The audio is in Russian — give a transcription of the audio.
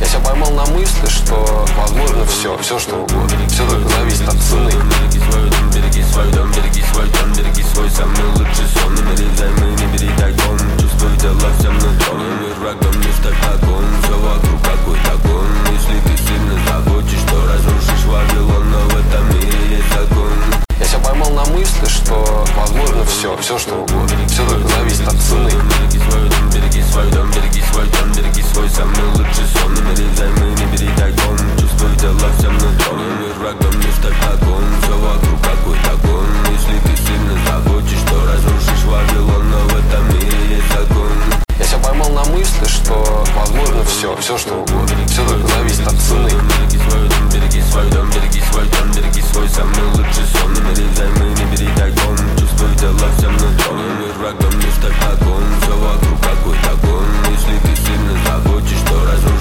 Я себя поймал на мысли, что возможно все что угодно. Все только зависит от цены. Береги свой дом, береги свой дом, береги свой дом, береги свой самый лучший сон. Не бери взаймы, не бери тайком, чувствуй тело всем нутром. Мир врагом, не ставь таком, все вокруг какой-то гон. Если ты сильно захочешь, то разрушишь Вавилон, но в этом мире есть закон. Я себя поймал на мысли, что возможно все что угодно. Все только зависит от цены. Береги свой дом, береги свой дом, береги свой дом, береги свой самый лучший сон. Не бери взаймы, не бери тайком, чувствуй тело всем нутром. Мир врагом, не ставь таком, все вокруг какой-то гон. Если ты сильно захочешь, то разрушишь Вавилон, но в этом мире есть закон. Я себя поймал на мысли, что возможно все что угодно. Все только зависит от цены. Береги свой дом, береги свой дом, береги свой дом, береги свой самый лучший сон. Не бери взаймы, не бери тайком, чувствуй тело всем нутром. Мир врагом, не ставь таком, все вокруг какой-то гон. Если ты сильно захочешь, то разрушишь